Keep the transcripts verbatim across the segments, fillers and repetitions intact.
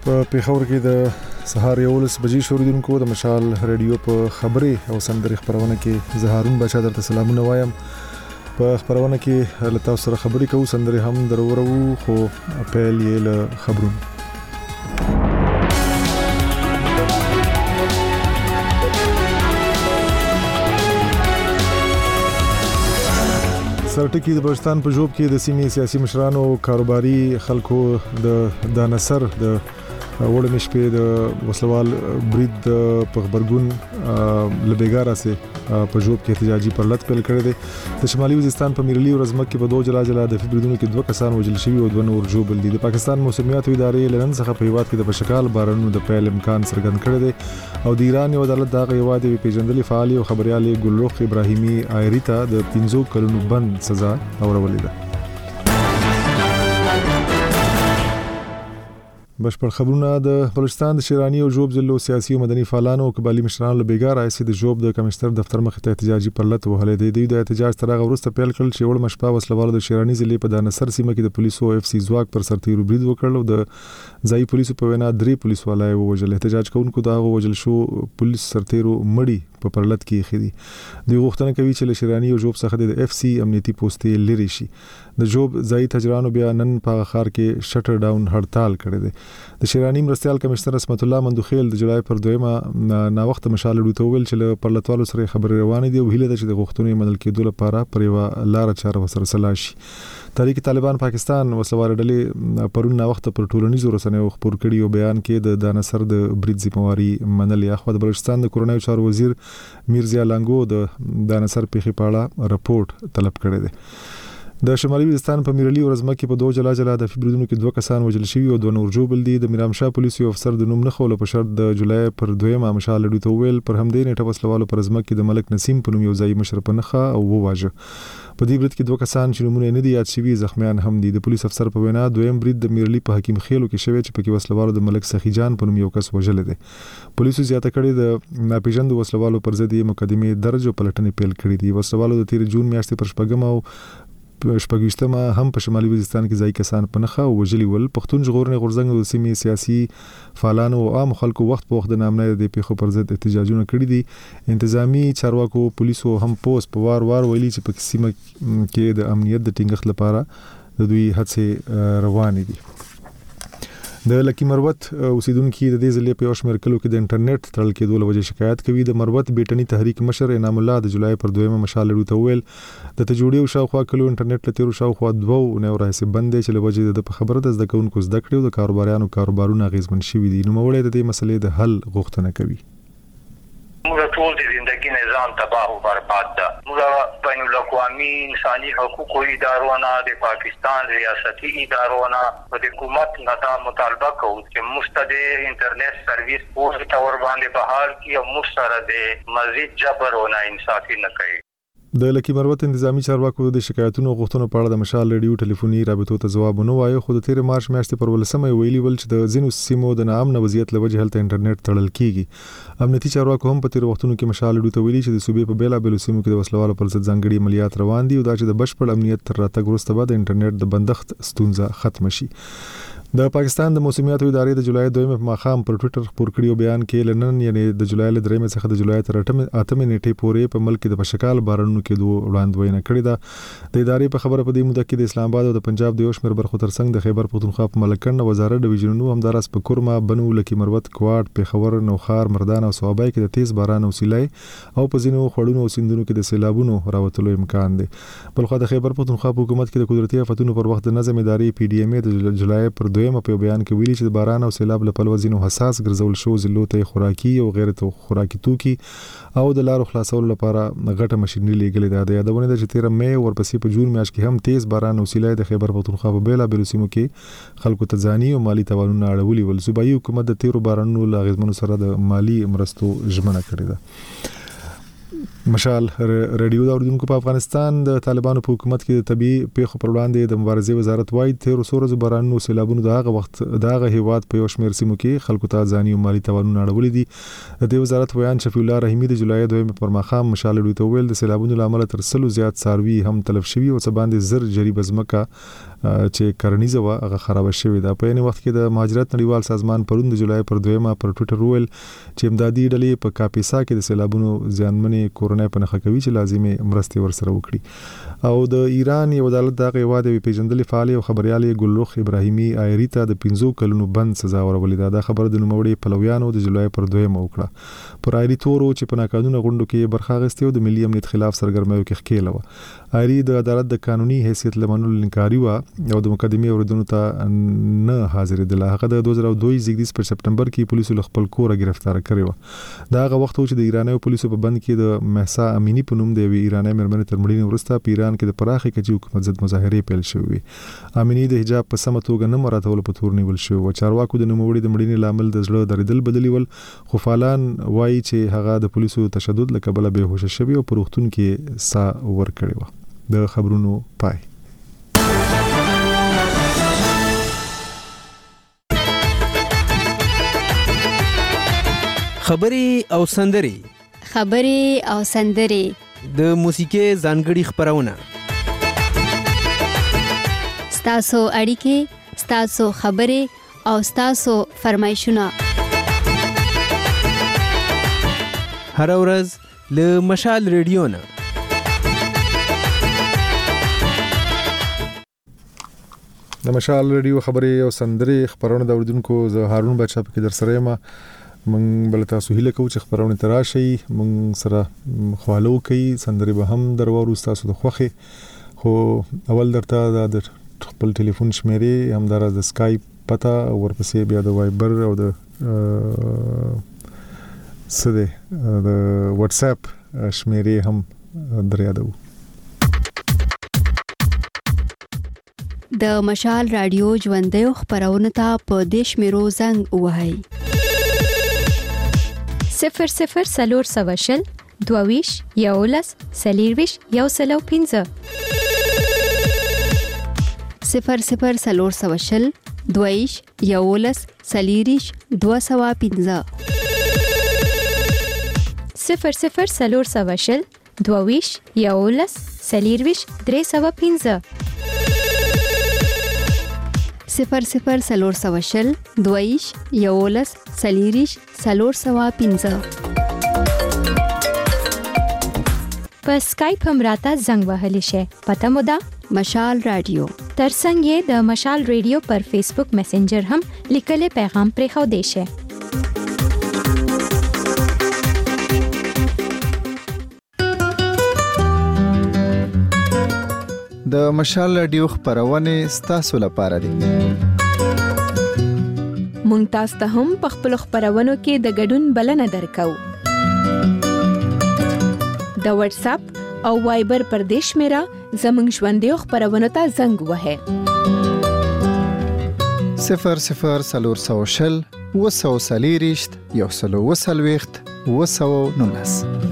په پیښور کې د سهار یولس بجې شوریدونکو د مشال رادیو په خبري او سندري خبرونه کې زهارون بچا درته سلامونه وایم. په خبرونه کې له تاسو سره خبري کوو، سندري هم درورو، خو اپیل یې له خبرون. سرټکی د بلوچستان په جوب کې د سیمې سیاسي مشرانو او کاروباري خلکو د د نصر د وړاندې شپې د وسلوال برید په خبرګون لبیګارا سي په جوب کې احتجاجي پرلط پیل کړی دی. د شمالي وزیرستان په میرلی ورزمک کې په دوه جلا جلا د فبرودونو کې دوه کسان وژل شوي او دوه نور جوبل دي. د پاکستان موسمیاتو ادارې لنن څخه په هیواد کې د بشکال بارانونو د پیل امکان څرګند کړی دی او د ایران یو عدالت دغه هیواد یې پیژندلې فعالي او خبريالي ګلرخ ابراهیمي آیریتا د پنځو کلونو بند سزا اورولې ده. بشپړ خبرونه د بلوچستان د شیرانی او جوب ضلعو سیاسي او مدني فعالانو او قبایلی مشرانو له بیګار ایسي د جوب د کمشنر دفتر مخ ته احتجاجي پرلط وهلې دی. د احتجاج تر هغه وروسته پیل کړل چې وړ مشپا وسلوالو د شیرانی ضلع په دانسر سیمه کې د پولیسو او اف سي ځواک پر سرتیرو برید وکړل او د ځای پولیسو په وینا درې پولیس والای ووجل. احتجاج کوونکو دا ووجل شو پولیس سرتیرو مړی په پرلط کې خېدي. دوی غوښتنه کوي چې له شیرانی او جوب څخه د اف سی امنیتي پوسټې لري شي. د جوب ځای تجرانو بیا نن په خار کې شټر ډاون هړتال کړی دی. د شیرانی مرستيال کمشنر اسمت الله مندوخیل د جولای پر دویمه نا وخت مشال ډوته ویل چې له پرلطوالو سره خبرې روانې دي او هیله ده چې د غوښتنې منل کېدو لپاره پر یو لار چاره وسره سلا شي. تحریک طالبان پاکستان وسوار ډلې پرون نا وخت پر ټولنیزو رسنیو خبر کړي او بیان کې د دانسر د برید ذمہواری منلې. اخو د بلوچستان د کورونایي چارو وزیر میرزا لانګو د دانسر پیښې پاړه رپورټ طلب کړی دی. د شمالي وزیرستان په میرلی ورزمک کې په دوه جلا جلا د فبرودونو کې دوه کسان وژل شوي او دوه نور جوبل دي. د میرامشاه پولیسو افسر د نوم نه خول په شرط د جولای پر دویمه مشال ډوته ویل پر همدې نیټه وسلوالو پر ازمک کې د ملک نسیم په نوم یو ځای مشر په نخا او وواژه. په دې برید کې دوه کسان چې نومونه نه دي یاد شوي زخمیان هم دي. د پولیس افسر په وینا دویم برید د میرلی په حکیم خیلو کې شوی چې پکې وسلوالو د ملک سخی جان په نوم یو کس وژل دي. پولیسو زیاته کړي د ناپېژاندو وسلوالو پر ضد مقدمه درج او پلټنې پیل کړې دي. وسلوالو د تیر جون میاشتې پر شپږم او شپږشتمه هم په شمالي وزیرستان کې ځای کسان په نخا او وژلي ول. پښتون ژغورنې غورځنګ د سیمې سیاسي فعالانو او عام خلکو وخت په وخت د نامنه د پیښو پر ضد احتجاجونه کړي دي. انتظامی چارواکو پولیسو هم پوس په وار وار ویلي چې په سیمه کې د امنیت د ټینګښت لپاره د دوی هڅې روانې دي. د لکی مروت اوسیدونکو د دې ضلع په شمیر کلو کې د انټرنیټ تړل کېدو له وجې شکایت کوي. د مروت بیٹنی تحریک مشر انعام الله د جولای پر دویمه مشال ډوته ویل د تجوړیو شاوخوا کلو انټرنیټ له تیرو شاوخوا دوه نه راځي بندې چې له وجې د خبره د زده کوونکو زده کړو د کاروباریانو کاروبارونه غیزمن شوي دي. نو مولې د دې مسلې د حل غوښتنه کوي. موږ ټول د زندگی نظام تباہ او برباد ده. موږ بین الاقوامی انساني حقوقو ادارونه د پاکستان ریاستي ادارونه او د حکومت نه دا مطالبه کوو چې مستد انټرنیټ سرویس پورې تور باندې بحال کی او مسترد مزید جبر او ناانصافي نه کوي. د لکی مروت انتظامی چارواکو د شکایتونو غوښتنو په اړه د مشال رادیو ټلیفوني رابطو ته ځواب نه وایي. خو د تیر مارچ میاشتې پر ولسمه ویلي ول چې د ځینو سیمو د ناامن وضعیت لوجه هلته انټرنیټ تړل کیږي. امنیتي چارواکو هم په تیر وختونو کې مشال رادیو ته ویلي چې د صوبې په بیلا بیلو سیمو کې د وسلوالو پر ضد ځانګړي عملیات روان دي او دا چې د بشپړ امنیت تر راتګ وروسته به د انټرنیټ د بندښت ستونزه ختم شي. د پاکستان د موسمیاتو ادارې د جولای دویمه په ماښام پر ټوئیټر خبر کړیو بیان کې لنن یعنی د جولای ل درېمه څخه د جولای تر اتمه نیټې پورې په ملک د بشکال بارانونو کې دوه وړاندوینه کړې ده. د ادارې په خبره په دې موده کې د اسلام آباد او د پنجاب د یو شمېر برخو ترڅنګ د خیبر پختونخوا په ملکن وزارت ډیویژنونو همدارس په کورما بنو لکی مروت کوټ پیښور نوخار مردان او صوابای کې د تیز باران او سیلای او په ځینو خړونو او سیندونو کې د سیلابونو راوتلو امکان دی. بلخو د خیبر پختونخوا په حکومت کې د قدرتي آفتونو پر وخت د نظم ادارې پی ډی ایم ای د جولای پر دویمه په بیان کې ویلي چې د باران او سیلاب له پلوه ځینو حساس ګرځول شو ضلعو ته خوراکي او غیر خوراکي توکي او د لارو خلاصولو لپاره غټه ماشينري لیږلې ده. د یادونه ده چې تیر مې ورپسې په جون میاشت کې هم تیز باران او سیلاب د خیبر پختونخوا په بیلا بیلو سیمو کې خلکو ته ځاني او مالی تاوانونه اړولي ول. صوبایي حکومت د تیرو بارانونو له غیزمنو سره د مالی مرستو ژمنه کړې ده. مشال رادیو دا اوریدونکو په افغانستان د طالبانو په حکومت کې د طبي پیښو پر وړاندې د مبارزې وزارت وايي تیر څو بارانونو سیلابونو دغه وخت دغه هیواد په یو شمېر سیمو کې خلکو ته ځاني او مالی تاوانونه اړولې دي. د وزارت ویان شفیع الله رحیمی د جولای دویم پر مخام مشال دوی ته ویل د سیلابونو لامل تر سلو زیات څاروي هم تلف شوي او څه باندې زر جریب ازمکه چې کرنیزه و هغه خراب شوې ده. په یوه وخت کې د مهاجرت نړیوال سازمان پرون د جولای پر دویمه پر ټوئیټر ویل چې امدادي ډلې په کاپیسا کې د سیلابونو ځانمنې کورونه په نخښه کوي چې لازمي مرستې ورسره وکړي. او د ایران یو عدالت دغه یواده پیژندلې فعال او خبريالي ګلرخ ابراهیمي ایریتا د پنځو کلونو بند سزا ورولې ده. دا خبر د نوموړي پلویانو د جولای پر دویمه وکړه. پر ایری تورو چې په ناقانونه غونډو کې برخه اخیسته او د ملي امنیت خلاف سرګرمیو کې ښکېله و. ایری د عدالت د قانوني حیثیت لمنلو انکاري و او د مقدمې اوریدونکو ته نه حاضر دي. هغه د دوه زره دوه زیږدیز په سپټمبر کې پولیسو خپل کور گرفتار کړی و. دا هغه وخت چې د ایراني پولیسو په بند کې د مهسا امینی په نوم د ایراني مرمنې تر مړینې وروسته په ایران کې د پراخي کچې حکومت ضد مظاهرې پیل شوې. امینی د حجاب په سم توګه نه مراتول په تور نیول شو او چارواکو د نوموړي د مړینې لامل د زړه درېدل بدلی ول. خو فعالان وایي چې هغه د پولیسو تشدد له کبله به هوښ شوی او په روغتون کې سا ور کړی و. د خبرونو پای. خبري او سندري خبري او سندري د موسیقي ځانګړي خبرونه ستاسو اړیکې ستاسو خبري او ستاسو فرمایشونه هر ورځ له مشال ریډیو نه. د مشال ریډیو خبري او سندري خبرونه د اوریدونکو زه هارون بچا په در سره ما من بل تاسو هیله کوم چې خبرونه تراشي من سره خوالو کوي سندري به هم درورو تاسو د خوخي. خو اول درته د خپل ټلیفون شمیرې هم در د سکایپ پتا ورپسې بیا د وایبر او د سده د واتس اپ شمیرې هم دریادو. د مشال رادیو ژوندۍ خبرونه ته په دیش میرو زنګ وهاي صفر صفر سلور سواشل دوویش یولس سلیرویش یو سلو پینځه صفر صفر سلور سواشل دوویش یولس سلیریش دو سوا پینځه صفر صفر سلور سواشل دوویش یولس سلیرویش درې سوا پینځه صفر صفر سلور سواشل دویش یولس سلیریش سلور سوا پینځه په سکایپ هم راته زنګ وهلی شي. پته مو ده مشال رادیو ترڅنګ یې د مشال ریډیو پر فیسبوک میسنجر هم لیکلي پیغام پرې خو دی شي. د مشال رادیو خبرونه ستاسو لپاره دي. مونږ تاسو ته هم په خپل خبرونو کې د ګډون بلنه درکو. د واتس اپ او وایبر پر دیش میرا زمنګ ژوندۍ خبرونه ته زنګ وهه صفر صفر سلور سوشل وسو سلیریشت یو سلو وسلويخت وسو نونس.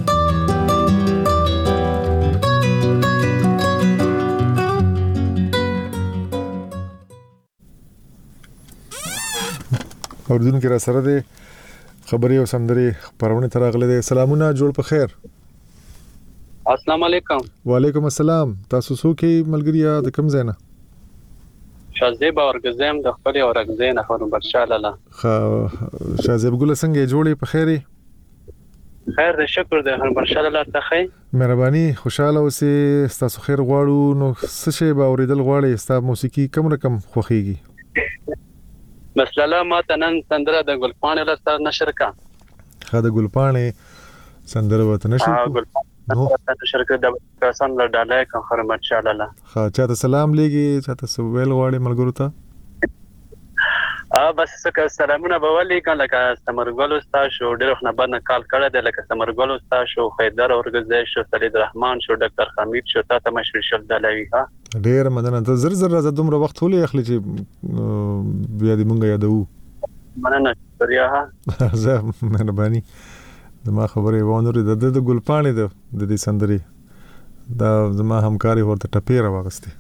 اوردونکو را سره دي خبري او سندري خبرونه تراغله دي. سلامونه جوړ په خیر. السلام علیکم. وعلیکم السلام. تاسو څوک ملګریا د کوم ځای نه؟ شازیب اورګزم د خپل اورګزین خبرو برشاله لا. خا شازیب ګل څنګه جوړې په خیري؟ خیر دې شکر دې هر برشاله لا ته. مهرباني خوشاله اوسې. تاسو خیر غواړو نو څه شی به اوریدل غواړئ؟ تاسو موسیقي کوم رقم خوخيږي؟ مثلا ما تنن سندره د ګلپانې له سره نشر کا. خا د ګلپانې سندره وته نشر ها ګلپانې ته نشر کړه د پرسن له ډالای کوم خبر ماشاءالله الله. خا چاته سلام لګي چاته سویل غواړي ملګرو ته؟ ا بس څه سلامونه به ولي کله کا سمرګل استاد شو ډېر خو نه بعد کال کړه د لکه سمرګل استاد شو خیدر اورګزې شو سلید رحمان شو ډاکټر حمید شو ته مشر شل دلوي ها ډېر مننه. ته زر زر راځه دومره وخت ولې اخلي چې بیا دې مونږ یادو. مننه شکریا ها زه مهرباني. زما خبرې وانوري د د ګلپانې د د دې سندري دا زما همکاري ورته ټپیره واغسته.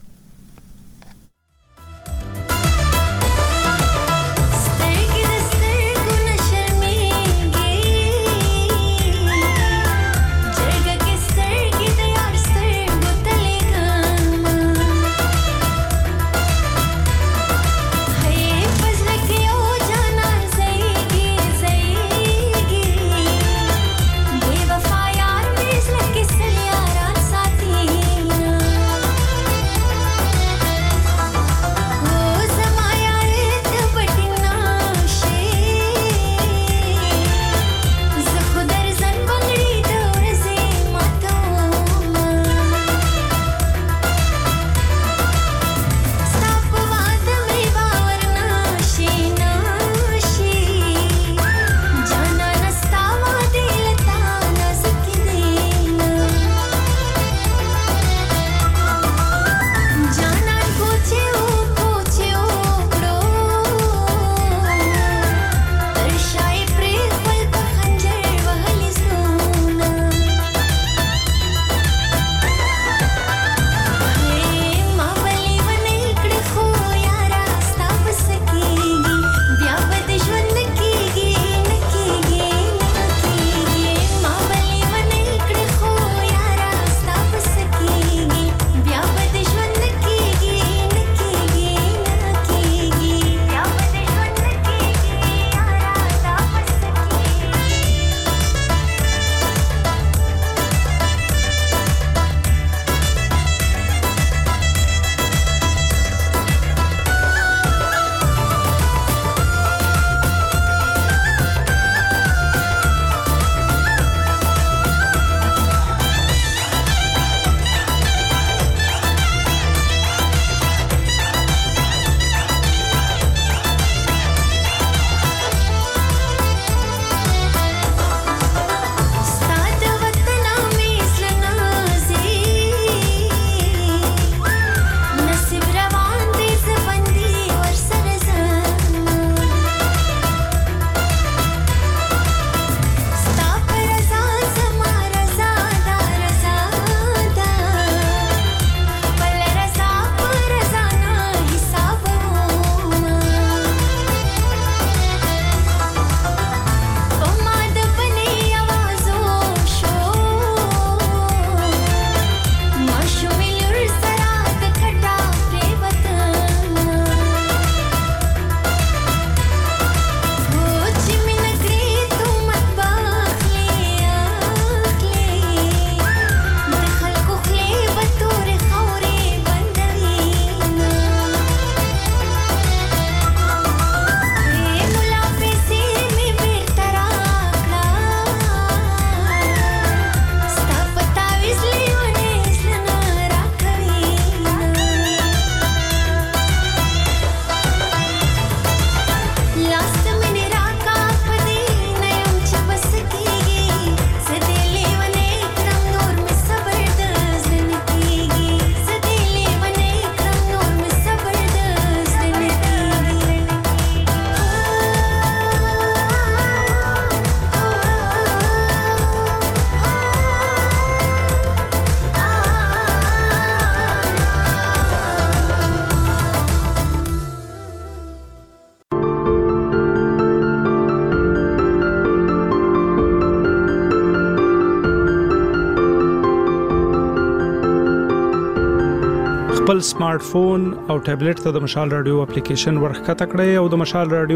خپل سمارټ فون او ټابلیټ ته د مشال رادیو اپلیکیشن ورخکته کړئ او د مشال رادیو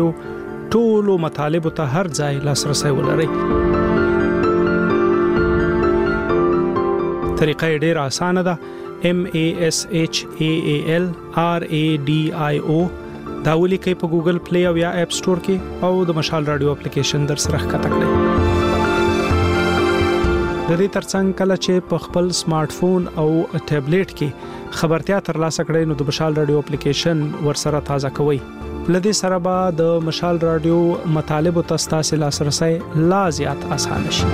ټولو مطالب ته هر ځای لاسرسي ولرئ. طریقه ډیره اسانه ده. M A S H A A L R A D I O دا ولیکئ په ګوګل پلی او یا اپ سٹور کې او د مشال رادیو اپلیکیشن در سره ښکته کړئ. د دې ترڅنګ کله چې په خپل سمارټ فون او ټابلیټ کې خبرتیا ترلاسه کړئ نو د مشال رادیو اپلیکیشن ورسره تازه کوئ. لدې سره به د مشال رادیو مطالب او تاسو لاسرسي لا زیات آسان شي.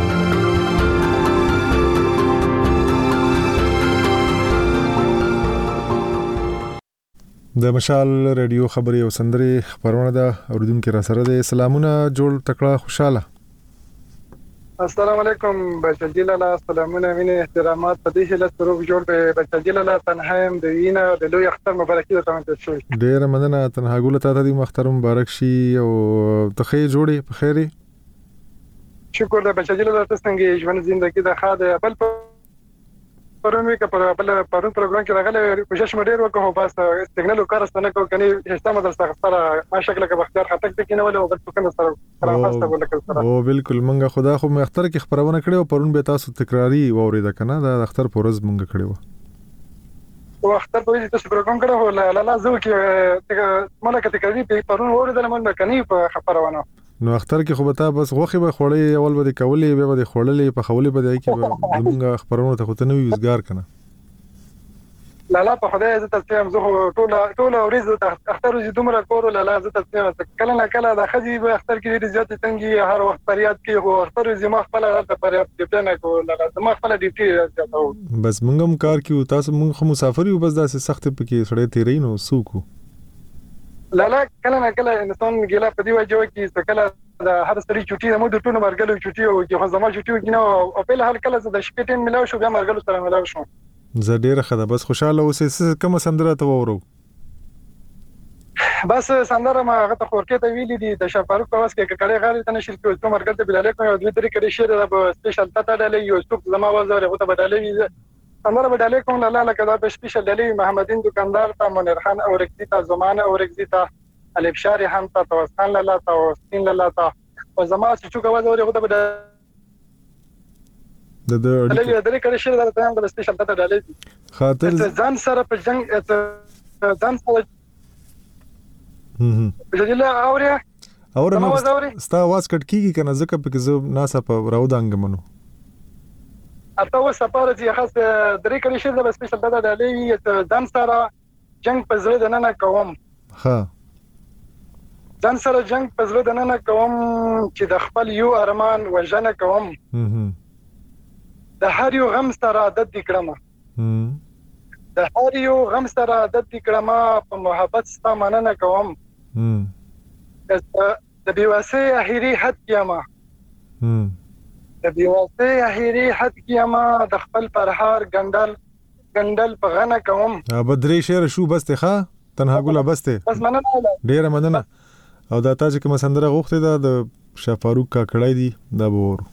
د مشال رادیو خبري او سندري خبرونه ده اوردونکو را سره د سلامونه جوړ تکړه خوشاله. السلام علیکم بچی لاله، سلامونه، مینه، احترامات. په دې هله سروب جوړ په بچی لاله تنهایم د وینا د لوی اختر مبارکي ته تمام شوي. ډیر مننه. تنها ګول ته د مختر مبارک شي او ته خیر جوړي په خیري. شکر د بچی لاله تاسو څنګه ژوند ژوندۍ د خاله بل پرون وی کپر بل پرون پروګرام کې راغله کوشش مډیر وکړو بس سیګنل وکړستنه کو کني هیڅ مدرسه سره ما شکل کې بختیار خطک ته کینول او بل څه سره سره واسطه ولکل سره او بالکل منګه خدا خو مې اختر کې خبرونه کړو پرون به تاسو تکراری وورید کنه د اختر پرز منګه کړو او اختر په دې تاسو پروګرام کړو لا لا زو کې ملکه تکراری په پرون وریدل مونږ کني په خبرونه نو اختر کې خو به تا بس غوخي به خوري اول به کولې به به خورلې په خولې به دی کې موږ خبرونه ته خو ته نو یوزګار کنه لا لا په خدای عزت ته زه ټول ټول ورځ ته اختر زی دومره کور لا لا عزت ته کله نه کله د خدي به اختر کې ډیر زیات تنګي هر وخت فریاد کې هو اختر زی ما خپل راته فریاد کې نه کو لا لا ما خپل ډیټي زیاتو بس موږ هم کار کیو تاسو موږ مسافر یو بس داسې سخت پکې سړی تیرې نو سوکو لا لا کله نه کله انسان ګیلا په دی وجه کې څه کله د هر سړي چټي د مو د ټونو مرګلو چټي او چې خو زما چټي وګینه او په هر کله د شپې ټیم ملاو شو بیا مرګلو سره ملاو شو زه ډیره خده بس خوشاله اوسې کوم سندره ته وورو بس سندره ما هغه ته خورکې ته ویلې دي د شفاروق په واس کې کړي غاړي ته نشل کې څو مرګل ته بلاله کوي او دوی درې کړي شعر د سپیشل ته ډالې یو څوک زما وزره هغه ته بدلې سندره بدلې کوم لاله لکه دا په سپیشل ډالې محمدین دکاندار ته منیر خان او رکزی ته زمانه او رکزی ته الف شاری هم ته توسان لاله ته او سین لاله ته او زما چې څوک وزره هغه ته بدلې د د لږه درې کړي شعر د ته د سپیشل ته ډالې خاطر ځان سره په جنگ ځان سره بجلی اوریا اور نو ستا आवाज کټ کیږي کنه ځکه په زه ناسا په راو دانګ منو اته و سپاره چې خاص درې کړي شي د سپیشل دادا ډالې ځان سره جنگ په زړه د نه کوم ها ځان سره جنگ په زړه د نه کوم چې د خپل یو ارمان وژنه کوم د هر یو غم سره عادت دکړم د هر یو غم سره عادت دکړم په محبت ستا مننه کوم د بیواسي اخیری حد کیما د بیواسي اخیری حد کیما د خپل پرهار ګندل ګندل په غنه کوم بدري شعر شو بس ته ښا تنها ګولا بس ته بس مننه ډیره مننه او دا تا چې کوم سندره غوښته ده د شفاروق کا کړای دي دا بور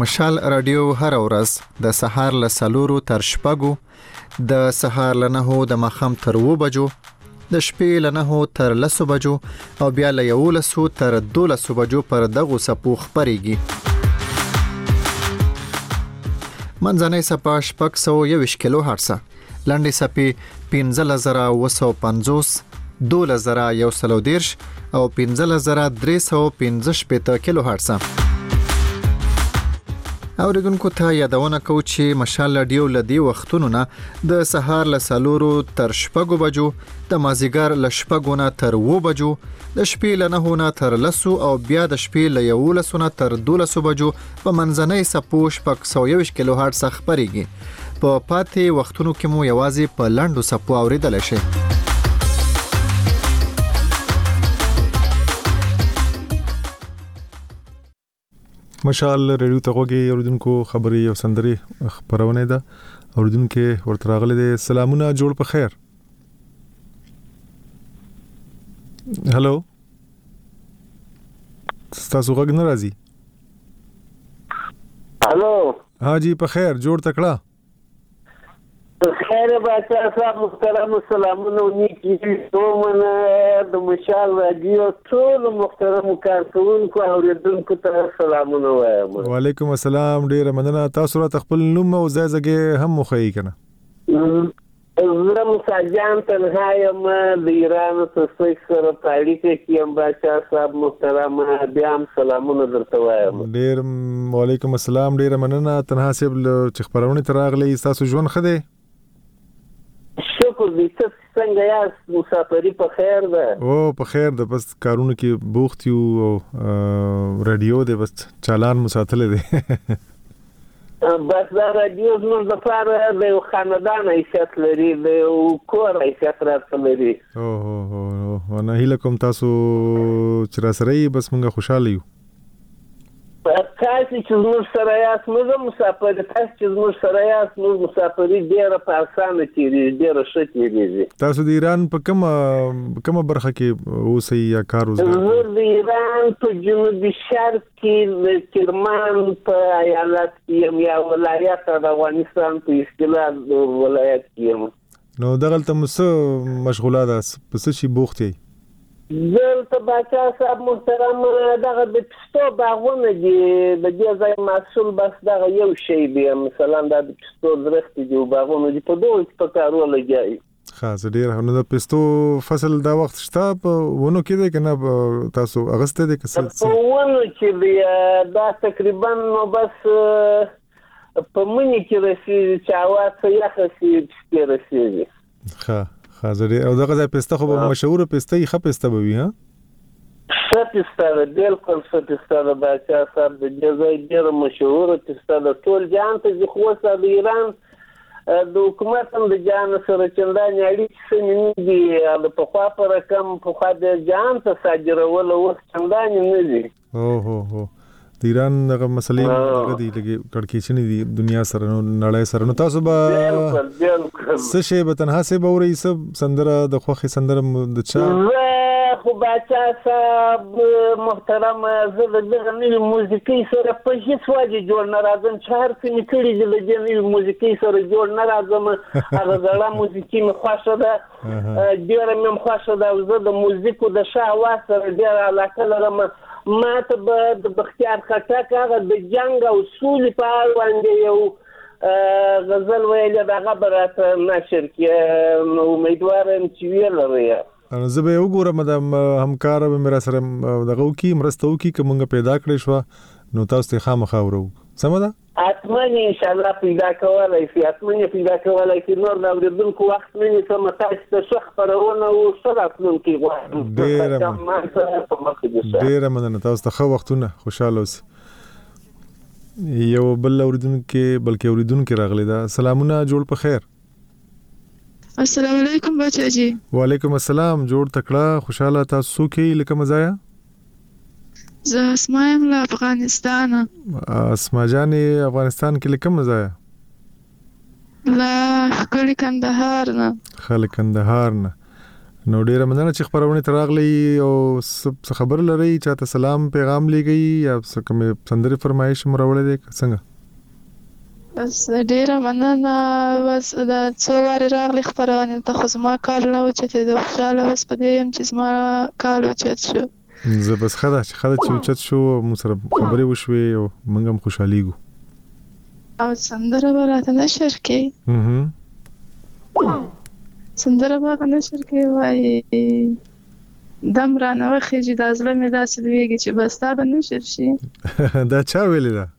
مشال رادیو هر ورځ د سهار له سلورو تر شپږو، د سهار له نهو د ماښام تر اوو بجو، د شپې له نهو تر لسو بجو او بیا له یولسو تر دولسو بجو پر دغو څپو خپرېږي. منځنۍ څپه شپږ سوه یوویشت کیلو هرټزه، لنډې څپې پنځلس زره اوه سوه پنځوس، دولس زره یو سل او دېرش او پنځلس زره درې سوه پنځه شپېته کیلو هرټزه. اوریدونکو ته یادونه کوو چې مشال رادیو له دې وختونو نه د سهار له څلورو تر شپږو بجو، د مازدیګر له شپږو نه تر اوو بجو، د شپې له نهو نه تر لسو او بیا د شپې له یولسو نه تر دولسو بجو په منځنۍ څپو شپږ سوه یوویشت کیلو هرټز خپرېږي. په پاتې وختونو کې مو یوازې په لنډو څپو اوریدلی شئ. مشال ریډیو ته غوږی اوریدونکو، خبري او سندري خبرونه ده. اوریدونکو ورته راغلي دي. سلامونه، جوړ په خیر. هالو، تاسو غږ نه راځي. هالو، ها جی په خیر، جوړ تکړه. خیر باچا صاحب، محترم سلامونه نیکی دومنه د مشال رادیو ټول محترم کارکونکو اوریدونکو ته سلامونه وایم. وعلیکم السلام، ډیره مننه. تاسو را خپل نوم او ځای ځای هم مخې کنه. زه مساجان تنها یم د ایران څخه سره تاریخ کې ام باچا صاحب محترم، بیا هم سلامونه درته وایم. ډیر وعلیکم السلام، ډیره مننه. تنها صاحب چې خبرونه تراغلي، تاسو ژوند خده؟ شکر دې. څه څنګه یاست؟ مسافري په خیر ده؟ او په خیر ده، بس کارونه کې بوخت یو او رادیو دې بس چالان مساتله دي. بس دا رادیو زموږ لپاره د یو خاندان حیثیت لري، د یو کور حیثیت راته لري. او هو هو نه هیله کوم تاسو چې را سره یې، بس موږ خوشاله یو. تاسو چې زموږ سره یاست، موږ مسافر تاسو چې زموږ سره یاست، موږ مسافري ډېره په اسانه تېرېږي، ډېره ښه تېرېږي. تاسو د ایران په کومه کومه برخه کې اوسئ یا کار وکړئ؟ زه د ایران په جنوبي شرق کې د کرمان په ایالت کې یم، یا ولایت د افغانستان په اصطلاح د ولایت کې یم. نو دغلته مو څه مشغوله ده؟ په څه شي بوخت یې؟ دلته باچا صاحب محترم دغه د پستو باغونه دي، د دې ځای محصول بس دغه یو شی دی، مثلا د پستو درخت دي او باغونه دي، په دوه کې په کارو لګي. خاص ډیر نو د پستو فصل دا وخت شته په ونه کې دی کنه؟ تاسو اغسته دي کسه په ونه کې دی دا تقریبا نو بس په منی کې رسېږي چې هوا څه یخه شي پستې رسېږي. ښه حاضر. او دغه ځای پسته خو به مشهور پسته یې ښه پسته به وي. ها ښه پسته ده، بالکل ښه پسته ده باچا صاحب. د دې ځای ډېره مشهوره پسته ده، ټول جهان ته ځي، خو اوس د ایران د حکومت هم د جهان سره چندانې اړیکې سمې نه دي، د پخوا په رقم پخوا د جهان ته صادرول اوس چندانې نه دي. او هو هو د ایران دغه مسلې دغه دی لګي کړکېچنې دي دنیا سره، نو نړۍ سره. نو تاسو به څه شی به تنها سه به اورئ؟ څه سندره د خوښې سندره د چا؟ زه خو باچا صاحب محترم، زه د دغه نوي موسیقۍ سره په هېڅ وجه جوړ نه راځم، چې هر څه مې کړي دي له دې نوي موسیقۍ سره جوړ نه راځم. هغه زړه موسیقي مې خوښه ده، ډېره مې هم خوښه ده، او زه د موزیکو د ښه اواز سره ډېره علاقه لرم. ما ته به د بختیار خټک هغه د جنګ او سولې په اړه باندې یو غزل ویلی، دغه به راته نشر کړي، نو امیدواره یم چې ویې لرئ. زه به یې وګورم، د همکاره به مې را سره دغه وکړي، مرسته وکړي، که موږ پیدا کړی شوه نو تاسو ته خامخا اورو. سمه ده؟ حتما انشاءالله پیدا کولی شي، حتما یې پیدا کولی شي. نور د اورېدونکو وخت نه نیسم، تاسو ته ښه خپرونه او ښه راتلونکی غواړم. ډېره مننه، تاسو ته ښه وختونه، خوشحاله اوسئ. یو بل اوریدونکي بلکې اوریدونکي راغلی ده. سلامونه، جوړ په خیر. السلام علیکم بچا جی. وعلیکم السلام، جوړ تکړه، خوشاله. تاسو کې لکه مزایا؟ زه اسما یم له افغانستان. اسما جانې افغانستان کې لکه مزایا؟ له خلک کندهار نه. خلک کندهار نه. نو ډیره مننه چې خبرونه تراغلی او څه خبر لري چاته سلام پیغام لګي یا څه کوم سندري فرمایش مروړې ده څنګه؟ بس ډیره مننه. بس دا څو واره راغلی خبرونه ته خو زما کار نه و چې د خوشاله بس په دې يم چې زما کار وچت شو. زه بس خدا چې خدا چې وچت شو مو سره خبرې وشوي او موږ هم خوشاليږو. او سندره براته نشر کې اها سندره به نشر کې وای دم را نه وخیږي د ازله مې داسې دیږي چې بس تا به نشر شي. دا چا ویلی ده؟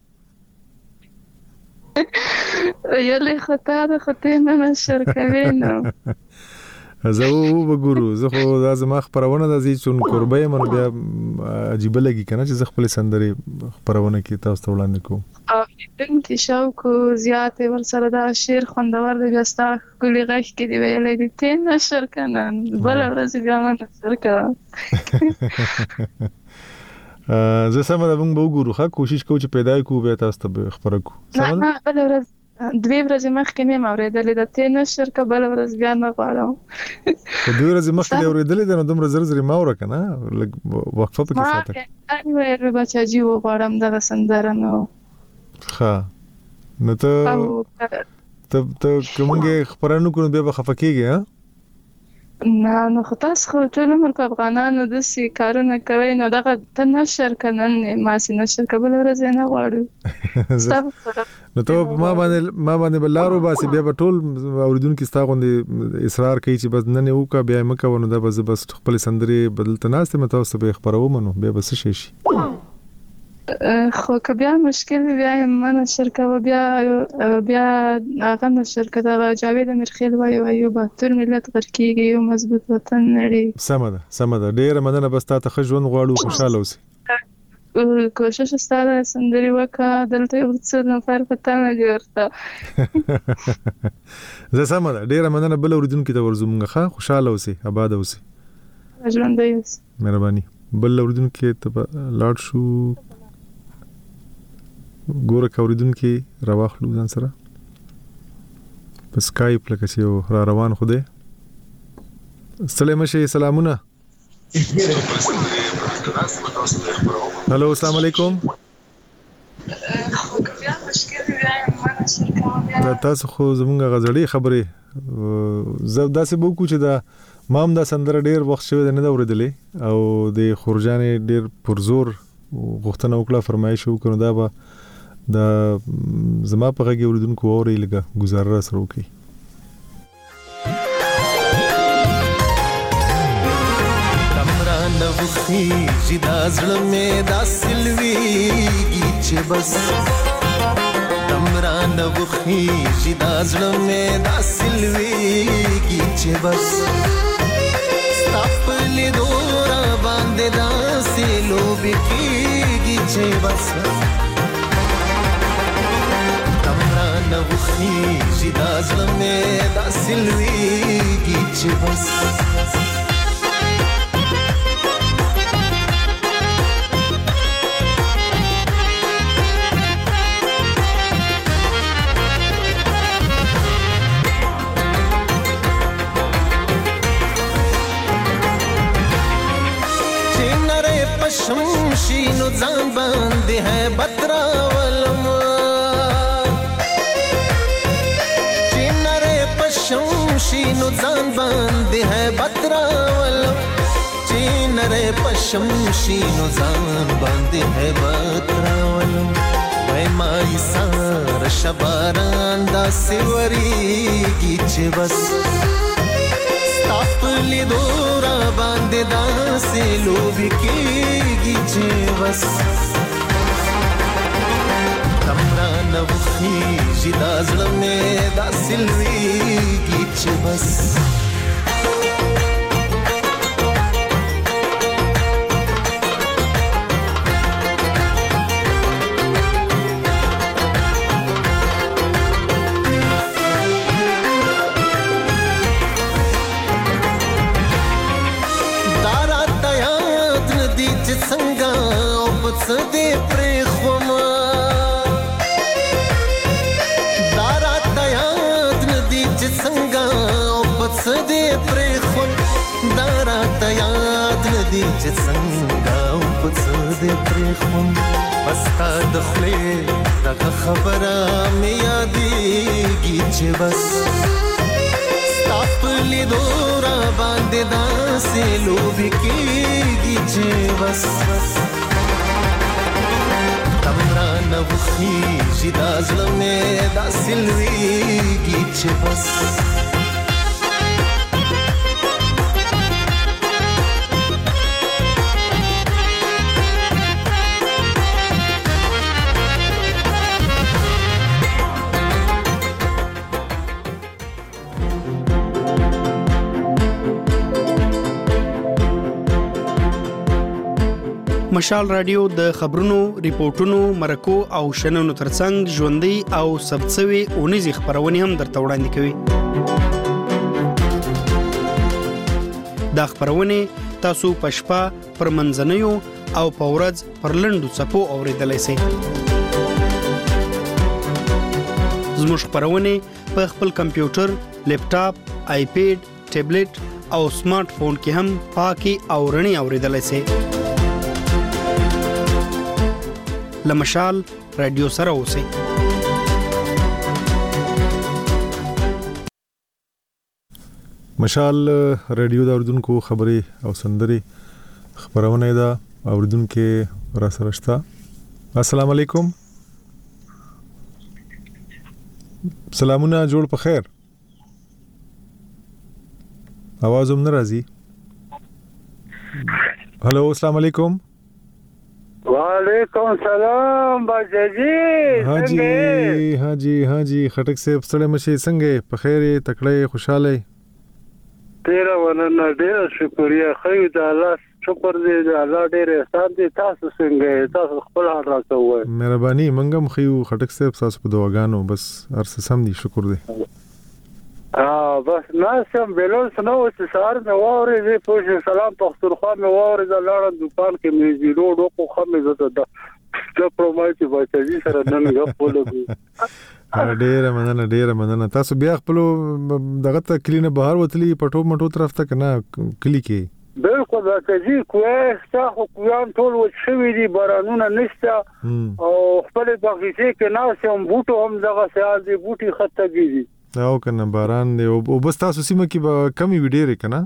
یلی خطا ده خطا نه نشر کوي نو زه و بګورو زه خو دا زما خبرونه د زی چون قربای من بیا عجیب لګی کنه چې زه خپل سندري خبرونه کې تاسو ته وړاندې کوم. او دین کې شوق زیات ور سره دا شعر خوندور دی بستا کلی غږ کې دی ویلې دي ته نشر کنه بل ورځ بیا ما نشر کړه. زه سم دا موږ وګورو ښه کوشش کوو چې پیدا کوو بیا تاسو ته خبره کوو. نه نه بل ورځ دوی ورځې مخکې مې اوریدلې د ته نشر ک بل ورځ بیا نه غواړم. په دوی ورځې مخکې اوریدلې ده نو دومره زر زر ما ور کنه وقفه پکې ساته. ما اني ور بچا جی و غواړم دا سندره نو ښه نو ته ته ته کومه خبرانو کو بیا خفکیږي ها؟ نه نو خو تاسو خو ټول ملک افغانانو د سې کارونه کوي نو دغه ته نشر کنن ما سي نشر کبل ورځ نه غواړو. نو ته ما باندې ما باندې بلارو باسي بیا په ټول اوریدونکو ستا غوندي اصرار کوي چې بس نن یو کا بیا مکه ونه دا بس بس خپل سندري بدلته ناسته مته اوس به خبرو منو بیا بس شي شي. خو که بیا مشکل بیا من شرکت بیا بیا هغه شرکت هغه جاوید امرخیل وایي وایي با تر ملت غرکیږي یو مضبوط وطن لري. سمه ده سمه ده ډیره مننه بس تا ته ژوند غواړو خوشاله اوسې. کوشش ستاره سندري وکړه دلته یو څه نفر پته نه جوړته. زه سمه ده ډیره مننه بل اوریدونکو ته ورزومږه ښه خوشاله اوسې آباد اوسې. ژوند دی مهرباني. بل اوریدونکو ته لاړ شو ګوره کوریدونکو راوخلو ځان سره په سکایپ لکه چې را روان خوده. السلام علیکم سلامونه. هلو السلام علیکم. دا تاسو خو زمونږ غزړې خبرې زه داسې بوکو چې دا مام دا سندره ډیر وخت شوی نه دا اوریدلې او د خورجانې ډیر پرزور غوښتنه وکړه فرمایش وکړو دا به دا زما په غږی اوریدونکو اوري لګه گزاره سره وکي. کمران وخی جدا زړه مې دا سلويږي چې بس کمران وخی جدا زړه مې دا سلويږي چې بس ستاپل دورا باندې دا سلو بکیږي چې بس نوخي جدا زلمه دا سلويږي چې بس چنره پشم شینو ځان باندې ہے بترا ولم شمشینو ځان باندې ہے بتراول چینره پشمشینو ځان باندې ہے بتراول وای مای سار شباران دا سیوریږي چې بس ستاپلی دورا باندې دا سلوبي کېږي چې بس کمران وخی جدا زړه مې دا سلويږي چې بس دارا تیاد ندی چې څنګه او پڅ دې پرې خوما څنګه او پڅ دې پرې خون دا چې څنګه او په څه دې پرېښوم بستا د خولې دغه خبره مې یادېږي چې بس ستا په لیدو را باندې داسې لوبې کېږي چې بس تم رانه وخېږي دا زړه مې داسې لوېږي چې بس مشال رادیو د خبرونو، ریپورتونو، مرکو او شننو ترڅنګ ژوندۍ او ثبتسوي اونیزې خبرونه هم درته وړاندې کوي. دا خبرونه تاسو په شپه پر منځنیو او په ورځ پر لنډو څپو اوریدلای شئ. زموږ خبرونه په خپل کمپیوټر، لیپټاپ، آیپیډ، ټابلیټ او سمارټ فون کې هم پاکي او رڼي اوریدلای شئ. لمشال رادیو سره اوسئ. مشال رادیو د اوریدونکو خبري او سندري خبرونه ده اوریدونکو را سره شته. السلام علیکم. سلامونه جوړ په خیر. आवाज هم ناراضي. هلو السلام علیکم. وعلیکم السلام باجی. حاجی حاجی حاجی خټک صاحب ستړي مشي څنګه په خیر تکړه خوشاله؟ تیرا وننه ډیر شکریا خو د الله شکر دې د الله ډیر احسان دې تاسو څنګه تاسو خپل حال راکوي. مهرباني منګم خو خټک صاحب تاسو په دواګانو بس ارس سم دي شکر دې. اه بس ناسم بلول سنو چې سار مې واره دې پوښ سلام پختونخوا مې واره د لاړ دکان کې مې زیرو ډوکو خمه زته د د پرومایټي باچې سره نن یو پولګو. ډېر مننه ډېر مننه. تاسو بیا خپل دغه ته کلینه بهر وتلی پټو مټو طرف ته کنه کلی کې؟ بالکل راځي کوه تاسو کویان ټول وشوي دي بارانونه نشته او خپل بغیچه کې ناسم بوټو هم دغه سیال دي بوټي خطګي دي او کنه باران دی او بس تاسو سیمه کې به کمی ویډیره کنه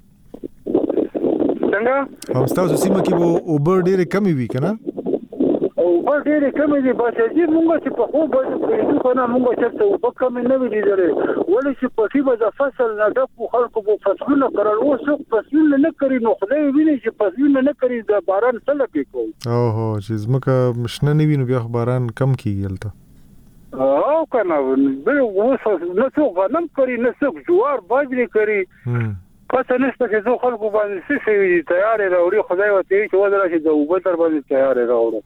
څنګه او تاسو سیمه کې به او بر ډیره کمی وی کنه او بر ډیره کمی دي بس چې موږ چې په خو به پېژنو کنه موږ چې څه په کمی نه وی لیدلې ولې چې په کې به د فصل نه د خلکو په فصلونه کړل او څو فصلونه نه کړی نو خدای ویني چې فصلونه نه کړی د باران سره کې کو او هو چې زمکه مشنه نه وینو بیا باران کم کیږي او کنه به وسه نه څو غنم کری نه څو جوار باجری کری پته نشته چې زه خلکو باندې څه شي تیار راوړي خدای وته چې ودرا شي د وبل تر باندې تیار راوړي.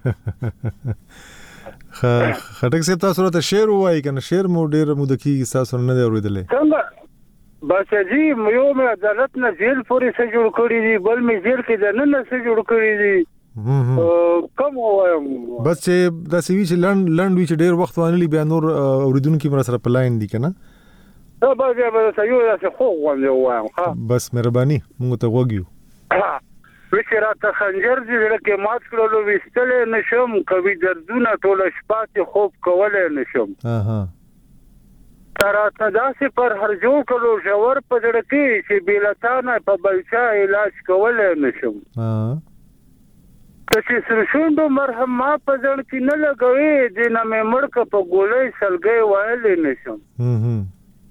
خټک صاحب تاسو ته شعر وایي کنه شعر مو ډیر مو د کی تاسو نه دی اوریدلې څنګه بس جی یو مې عدالت نه جیل پورې څه جوړ کړی دی بل مې جیل کې د نن څه جوړ کړی دی کوم وایم بس چې د سوي چې لند لند وی چې ډیر وخت وانلی بیا نور اوریدونکو مر سره پلاین دي کنه دا به به سيو دا خو وایم ها بس مهرباني موږ ته وګیو وچرا ته خنجر دې لکه مات کړلو وستل نشم کوي دردونه ټول شپه خوب کولای نشم اها تراته داسې پر هر جوړ کړو شاور په دړه کې چې بیلتانه په بلچا علاج کولای نشم ها چې سرشوندو مرهم ما په ځړ کې نه لګوي دینه مې مړک په ګولې سلګي وایلې نشم هم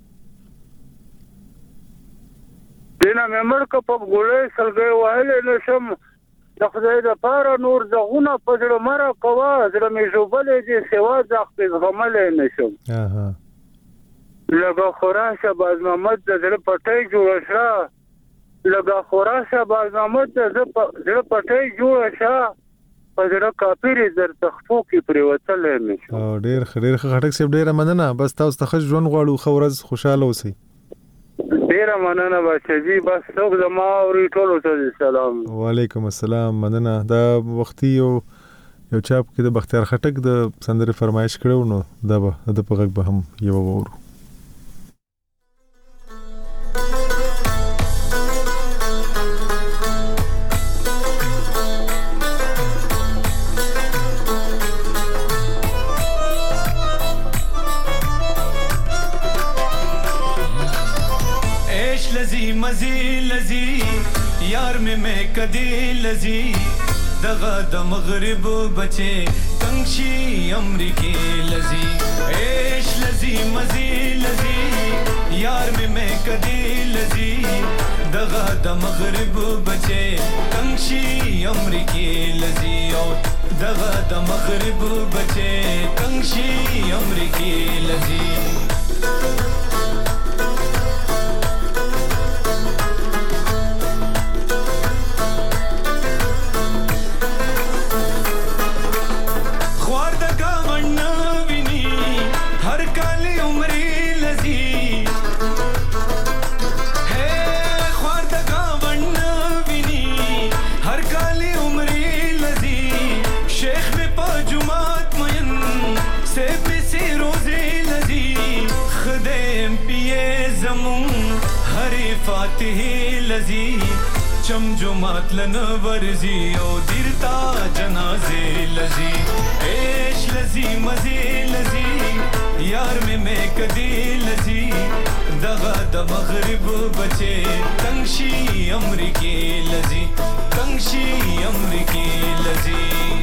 دینه مې مړک په ګولې سلګي وایلې نشم د خدای د پاره نور دغونه په ځړ مره کوا ځړ مې جوبلې دې سوا ځخ غملې نشم اها لګه خراشه باز محمد د ځړ پټي جوړ شا لګه خراشه باز محمد د ځړ پټي جوړ شا په ځړ کاپیری در تختو کې پریوتل نشم او ډیر خیر خټک سیب ډیر مننه بس تاسو ته ژوند غواړو خورز خوشاله اوسئ ډیر مننه بچی بس څوک زما او ټول ته سلام وعلیکم السلام مننه دا وختي یو یو چاپ کې د بختیار خټک د سندره فرمایش کړو نو دا به د پغک به هم یو وورو لذي مزي لذي یار میں میں کدی لذي دغه د مغرب بچي تنگشي امریکي لذي عيش لذي مزي لذي یار میں میں کدی لذي دغه د مغرب بچي تنگشي امریکي لذي او دغه د مغرب بچي تنگشي امریکي لذي فاتح لذی چمجمات لن ورزی او دیرتا جنازے لذی عیش لذی مزی لذی یار میں میں کدی لذی دغا د مغرب بچے تنگشی امریکی لذی تنگشی امریکی لذی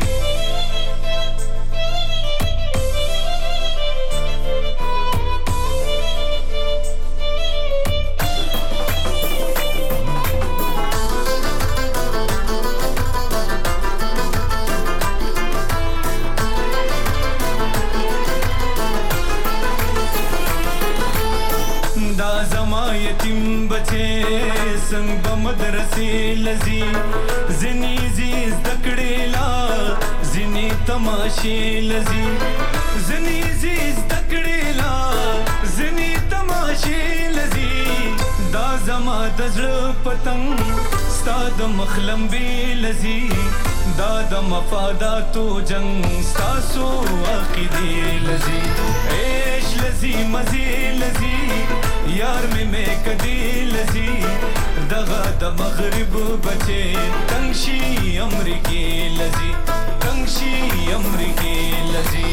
یتیم بچے سنگ بمدرسے لذی زنی زیز دکڑیلا زنی تماشے لذی زنی زیز دکڑیلا زنی تماشے لذی دا زما دزړ پتنګ ستا د مخلم بی لذی دا د مفاداتو جنگ ستاسو عقیدې لذی عيش لذی مزی لذی یار میں میں کدی لذی دغا د مغرب بچے تنگشی امریکی لذی تنگشی امریکی لذی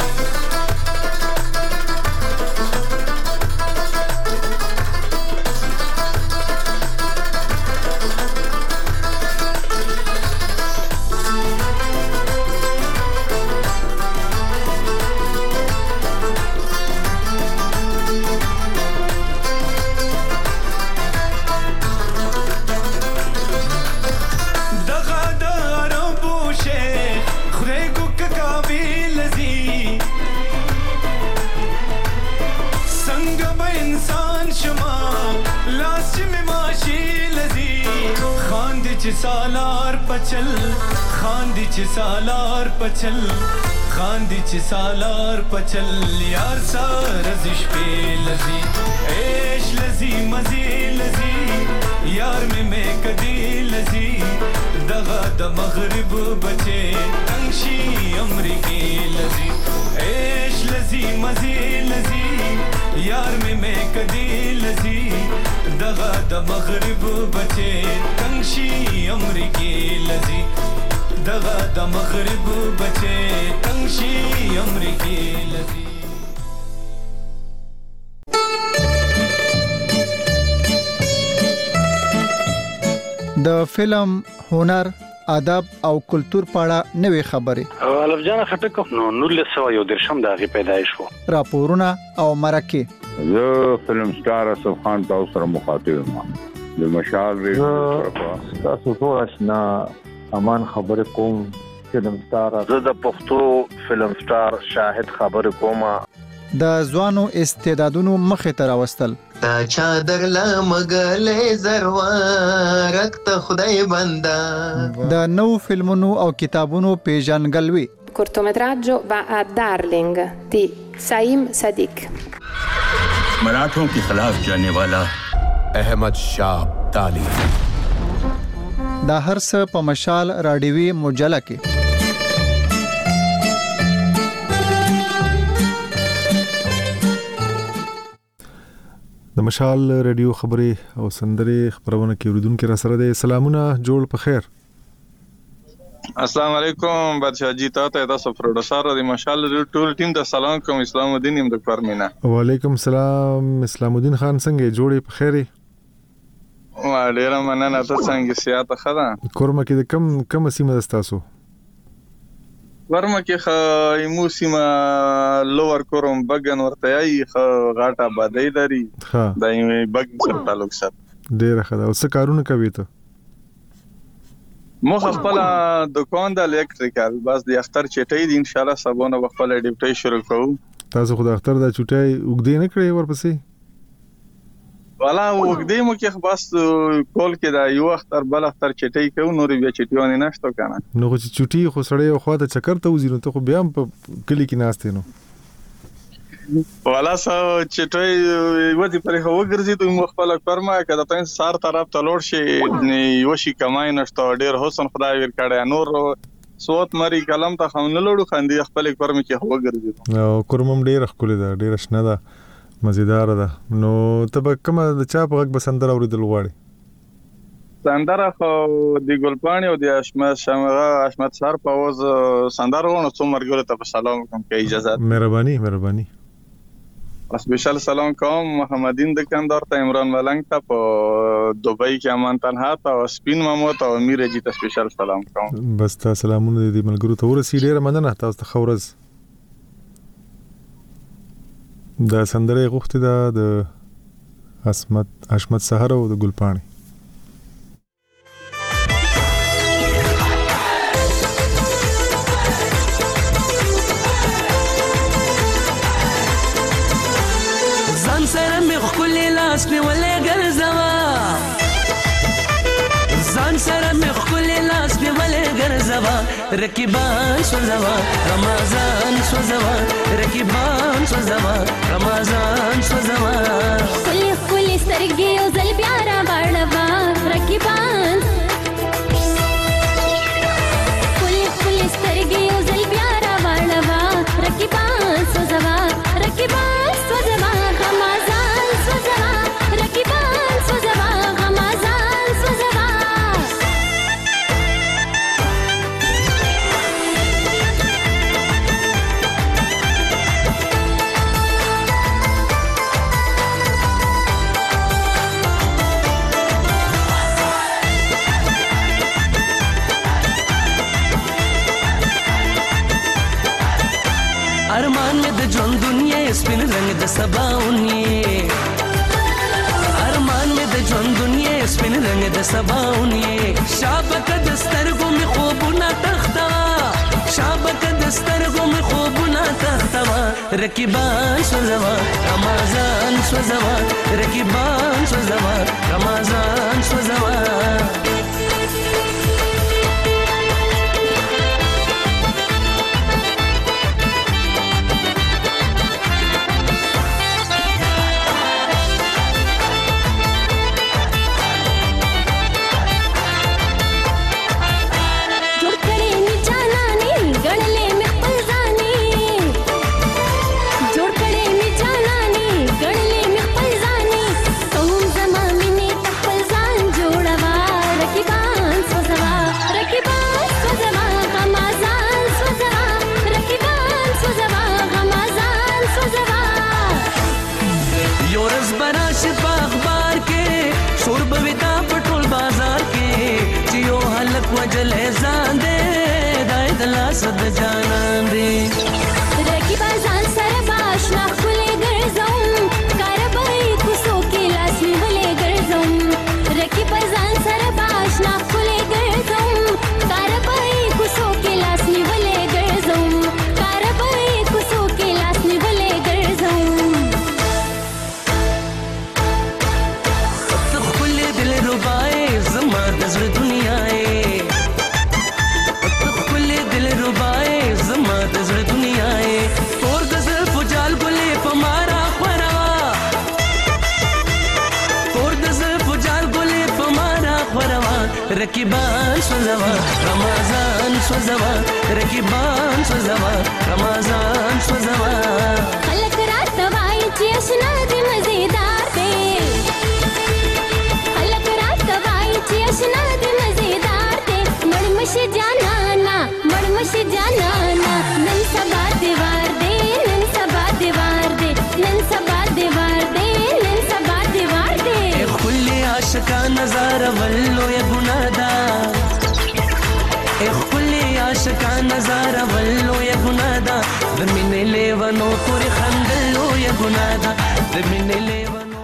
سالار پچل خاندی چ سالار پچل خاندی چ سالار پچل یار سارزش پہ لذی عيش لذی مزی لذی یار میں میں کدی لذی دغا د مغرب بچے تنگشی امریکی لذی عيش لذی مزی لذی یار میں میں کدی لذی دغا د مغرب بچے تنگشی امریکی لذی دغا د مغرب بچے تنگشی امریکی لذی د فلم هنر ادب او کلچر پاړه نوې خبرې الف جان خټک نو نور له سو یو درشم دغه پیدایش وو راپورونه او مرکه زه فلم سٹار اسف خان تاسو سره مخاطب یم د مشال ریډیو تاسو ټول آشنا امان خبر کوم فلم سٹار زه د پښتو فلم سٹار شاهد خبر کوم د ځوانو استعدادونو مخه تر واستل تا چادر لا مغلې زروارت ته خدای بندا د نو فلمونو او کتابونو پیژنګلوي cortometraggio va a Darling di Saim Sadiq मराठों के खिलाफ जाने वाला अहमद शाह ताली دا هر څه په مشال راډیوي مجله کې د مشال رادیو خبري او سندري خبرونه کې اوریدونکو را سره د سلامونه جوړ په خیر السلام علیکم بادشاہ جی ته تاسو پروډوسر د مشال ټول ټیم ته سلام کوم اسلام الدین یم د پرمینا وعلیکم السلام اسلام الدین خان څنګه جوړې په خیره ما ډیره مننه. ته څنګه سیاته خدا کورما کې د کم کم سیمه دستاسو ورما کې خ ایمو سیمه لوور کوروم بغن ورته ای خ غاټه بادای داری ها د بغن سره تعلق سره ډیره خدا اوس کارونه کوي ته مخ خپل دکان د الکتریکل بس د اختر چټي دی ان شاء الله سبونه خپل ډیوټي شروع کوو. تاسو خو د اختر د چټي وګدې نه کړې ورپسې والا وګدې مو کې بس کول کې دا یو اختر بل اختر چټي کوو نور بیا چټيونه نشته کنه نو چې چټي خو سړی خو ته چکر ته وزینو ته خو بیا په کلی کې ناشته نو والا سو چټي ودی پر هو ګرځي ته مو خپل فرما کده تاسو سار طرف ته لوړ شي یو شي کمای نشته ډیر حسن خدای ور کړه نور صوت مری کلم ته خم نه لړو خندي خپل فرما کې هو ګرځي نو کورمم ډیر خپل دا ډیر شنه ده مزیدار ده. نو ته کومه د چا په غږ بسندر اوریدل غواړي؟ سندره خو د ګلپانی او د اشمت شمغه اشمت سر په وز سندره ونه څو مرګره ته سلام کوم کې اجازه مهرباني مهرباني اسپیشل سلام کوم محمدین دکاندار ته عمران ملنګ ته په دوبۍ کې امان تنها ته سپین مامو ته امیر جی ته اسپیشل سلام کوم. بس تا سلامونه دې ملګرو ته ورسې ډیره مننه تاسو ته خورز دا سندره غوښته ده د اسمت اشمت سحر او د ګلپانی. ځان سره مې ښکلې لاس مې ولې ګرځوه ځان سره مې ښکلې لاس مې ولې ګرځوه رقیبان سوځوه رمضان سوځوه رقیبان سوځوه رمضان سوځوه ښکلې ښکلې سترګې یو ځل بیا راواړوه رقیبان ښکلې ښکلې سترګې یو ځل بیا راواړوه رقیبان سوځوه رقیبان سوځوه رمضان سوځوه رقیبان سوځوه رمضان سوځوه ارمان میں د ژوند دنیا سپین رنگ د سباونی ارمان میں د ژوند دنیا سپین رنگ د سباونی شابک د سترګو می خوبونه تختوا شابک د سترګو می خوبونه تختوا رقیبان سوځوا رمضان سوځوا رقیبان سوځوا رمضان سوځوا وجل ځان دې دای د لاس د جانان دې رقیب ځان سره باشنا خولې ګرځوم کاربای کوڅو کې لاس نیولې ګرځوم رقیب ځان سره باشنا خولې ګرځوم کاربای کوڅو کې لاس نیولې ګرځوم کاربای کوڅو کې لاس نیولې ګرځوم ته خولې دل ربای زما د زړه دنیا رقیبان سوځوا رمضان سوځوا رقیبان سوځوا رمضان سوځوا خلک راته وایي چې اشنا دې مزیدار دی خلک راته وایي چې اشنا دې مزیدار دی مړمشي جانانا مړمشي جانانا نن سبا دیوار دی نن سبا دیوار دی نن سبا دیوار دی نن سبا دیوار دی خولي عاشق عاشقان نظاره ولو یا ګنادا خپل عاشقان نظاره ولو یا ګنادا د مینې لیوانو پورې خندلو یا ګنادا د مینې لیوانو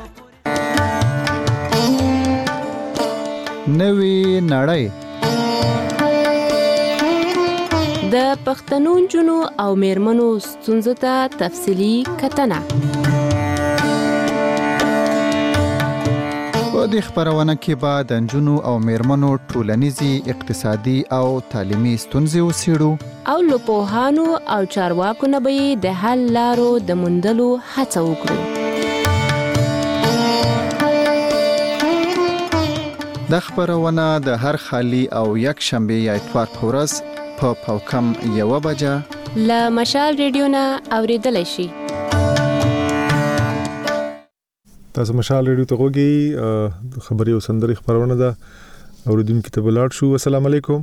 نوې نړۍ د پښتنو جنو او میرمنو ستونزو ته تفصیلی کتنه په دې خبرونه کې به د نجونو او میرمنو ټولنیزي اقتصادي او تعلیمي ستونزې وڅېړو او له پوهانو او چارواکو نه به د حل لارو د موندلو هڅه وکړو. د خبرونه د هر خالی او یک شنبه یا اتوار په ورځ په پاوکم یوه بجه له مشال ریډیو نه اوریدلی شي. تاسو مشال ریډیو ته غوږی خبري او سندري خبرونه ده اوریدونکو ته بلاړ شو. السلام علیکم.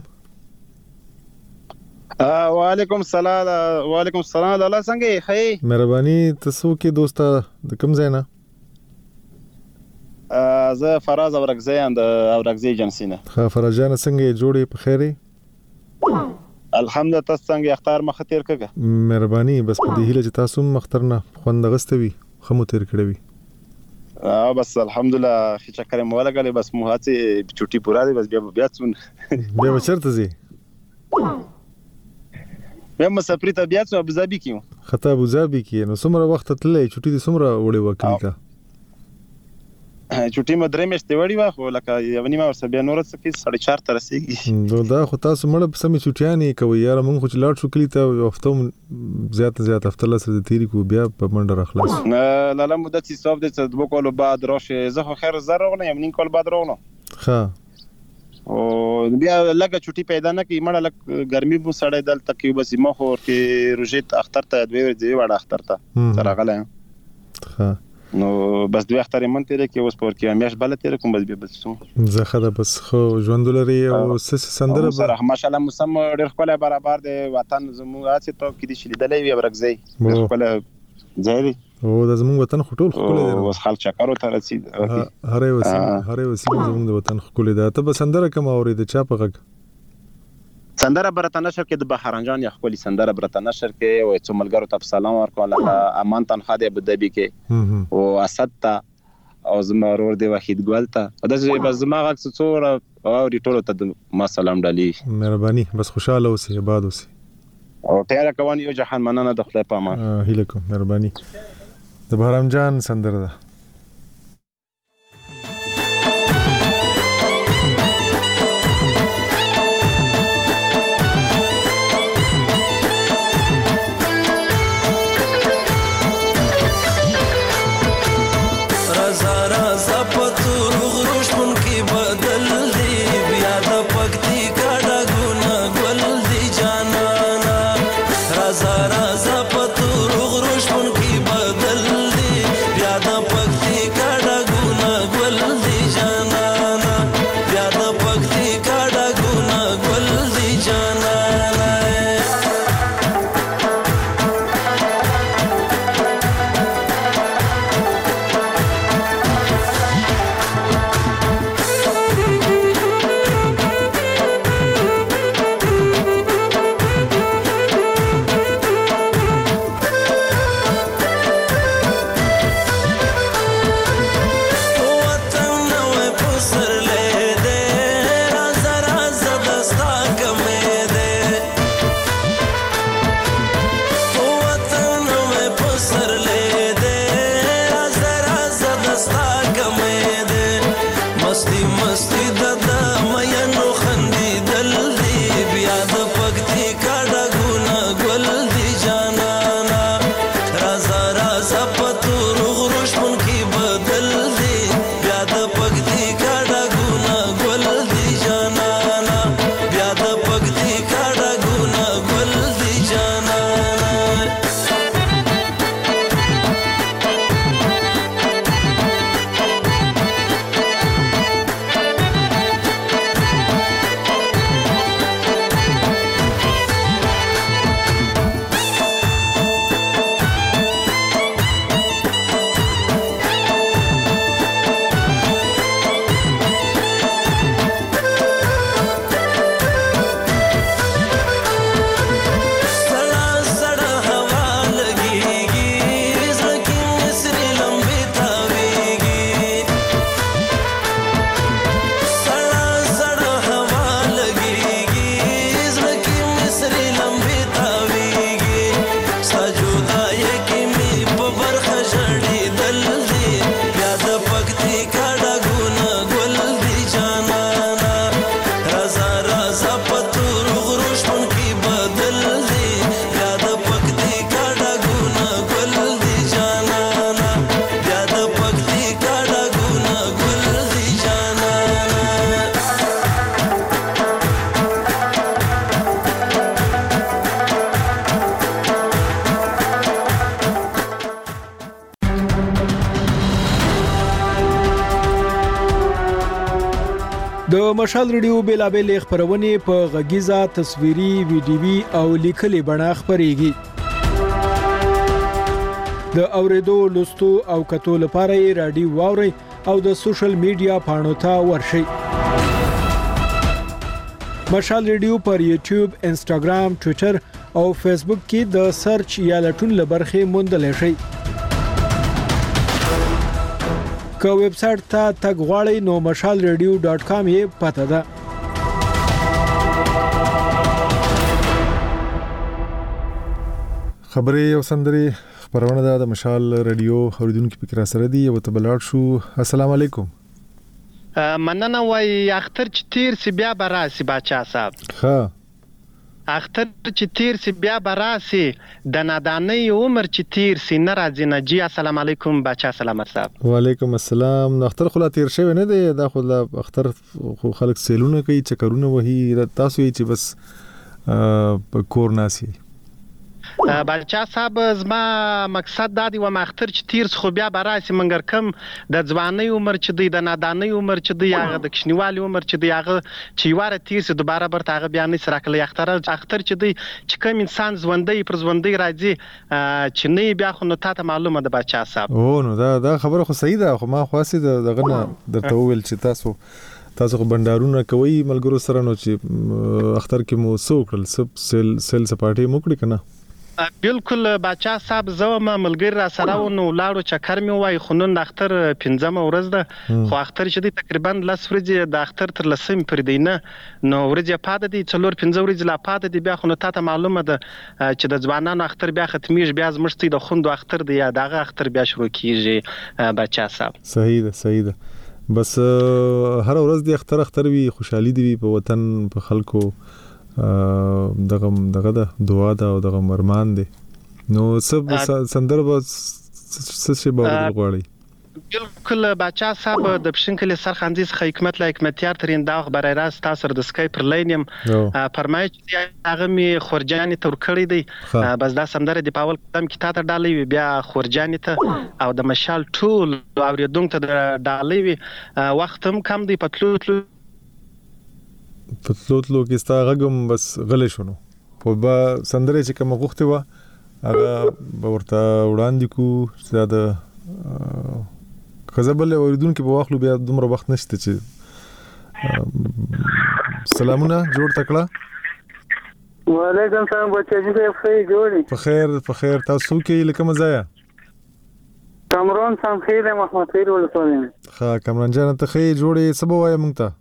وعلیکم السلام. وعلیکم السلام. الله څنګه خی مهرباني تاسو کې دوستا د کوم ځای نه؟ زه فراز اورغزی اند اورغزی جنسی نه. ها فراز جان څنګه جوړې په خیره؟ الحمدلله. تاسو څنګه اختر مخ تیر کړه؟ مهرباني بس په دې هیله چې تاسو مخترنه خوند غستوي خمو تیر کړوي. اه بس الحمدلله خې چکر مو ولګلې بس مو هڅه چټي پورا دي بس بیا بیا څون بیا چرته زی بیا مسافر ته بیا څو ابو ظبي کیو خطا ابو ظبي کې نو څومره وخت تللې چټي دې څومره وړي وکړي کا چټي مدرې مشته وړي واخو لکه یو نیمه ورسره بیا نور څه کې ساڑھے چار تر رسیږي. نو دا خو تاسو مړ په سمې چټیانې کوي یار مونږ خو لاړ شو کلی ته هفته زیات زیات هفته له سره تیری کو بیا په منډه راخلاص نه لا مدت حساب دې څه دوه کال بعد راشه زه خو خیر زره غو نه یم نیم کال بعد راونه ها او بیا لګه چټي پیدا نه کی مړه لګ ګرمي مو سړې دل تکي بس ما خو کې روجيت اختر ته دوی ورځي وړه اختر ته سره غله ها نو بس دوی اختر من تیر کې اوس پور کې همیش بل تیر کوم بس بیا بس زه خدا بس خو ژوندلري او سس سندره سره ماشاءالله موسم ډېر خپل برابر دی وطن زموږ اته ته کې دي شلیدلې وي برګزي خپل ځای او د زموږ وطن خټول خپل دی اوس خلک چکرو ته رسید هره وسیله هره وسیله زموږ د وطن خپل دی ته به سندره کوم اورید چا په غږ سندره برته نشر کې د بهرنجان یا خپل سندره برته نشر کې او څو ملګرو ته سلام ورکول امان تنخوا دی ابو ظبي کې او اسد ته او زما ورور دی وحید ګل ته دا چې بس زما غږ څو او ټولو ته ما سلام ډالي. مهرباني بس خوشاله اوسئ آباد اوسئ او ټیر کوان یو جهان مننه د خپل په امان. هیله کوم مهرباني د بهرنجان سندره ده. د مشال ریډیو بیلابل خبرونه په غږیزه تصویري ویډیوي او لیکلي بڼه خبريږي د اوریدو لوستو او کتو لپاره یې رادیو واوري او د سوشل میډیا پاڼو ته ورشئ مشال ریډیو پر یوټیوب انسټاګرام ټوئیټر او فیسبوک کې د سرچ یا لټون لبرخه موندل شي که ویب سټ ته تګ غواړئ نو مشال ریډیو ډاټ کام یې پته ده خبرې او سندري خبرونه د مشال ریډیو اوریدونکو فکر سره دی او ته بلار شو السلام علیکم مننه وای اختر چې تیر سی بیا براسي باچا صاحب ها اختر چې تیر سی بیا براسي د نادانۍ عمر چې تیر سی ناراضي نجی السلام علیکم باچا سلامت صاحب وعلیکم السلام اختر خلا تیر شوی نه دی دا خلا اختر خو خلک سیلونه کوي چکرونه وਹੀ تاسو یې چې بس کور ناسي باچا صاحب زما مقصد دا دی و ماختر چې تیر خو بیا براسي منګر کم د ځواني عمر چې دی د نادانۍ عمر چې دی هغه د کښنیوالي عمر چې دی هغه چې واره تیر سي دوباره برته هغه بیان سره کله اختر اختر چې دی چې کوم انسان ژوندۍ پر ژوندۍ راځي چې نه بیا خو نو تاسو معلومه ده باچا صاحب او نو دا دا خبره خو صحیح ده خو ما خاصه دغه نه درته ویل چې تاسو تاسو خو بندارونه کوي ملګرو سره نو چې اختر کې مو سوکل سب سیل سیل سپاټي مو کړی کنه بالکل باچا صاحب زه ما ملګری را سره ونو لاړو چکر می وای خونن د اختر پنځمه ورځ ده خو اختر چې دی تقریبا لس ورځې د اختر تر لسم پر دی نه نو ورځې پاده دي څلور پنځه ورځې لا پاده دي بیا خو نو تاسو معلومه ده چې د ځوانانو اختر بیا ختمیږي بیا زمشتي د خوندو اختر دی یا دغه اختر بیا شروع کیږي باچا صاحب صحیح ده صحیح ده بس هر ورځ د اختر اختر وی خوشحالي دی په وطن په خلکو دغه دغه د دعا دا او دغه مرمان دي نو سب سندرب څه شي به غواړي بالکل باچا صاحب د پښینکل سرخندې څخه حکمت لا حکمتیار ترين دا خبره راست تاسو د سکای پر لاینم فرمایي چې هغه می خورجاني تور کړی دی بس دا سندره د پاول قدم کې تاسو ډالې بیا خورجاني ته او د مشال ټول اوریدونکو ته ډالې وخت هم کم دی پتلو پتلوتلو کې ستا غږم بس غلې شونو په با سندره چې کوم غوښته و هغه ورته وړاندې کو زیاده خزبل اوریدونکو په واخلو بیا دومره وخت نشته چې سلامونه جوړ تکړه وعلیکم السلام بچی دې په جوړی په خیر په خیر تاسو کې لکه مزایا کامران سم خیر محمد خیر ولسوالین ها کامران جان ته خیر جوړې سبا وای مونږ ته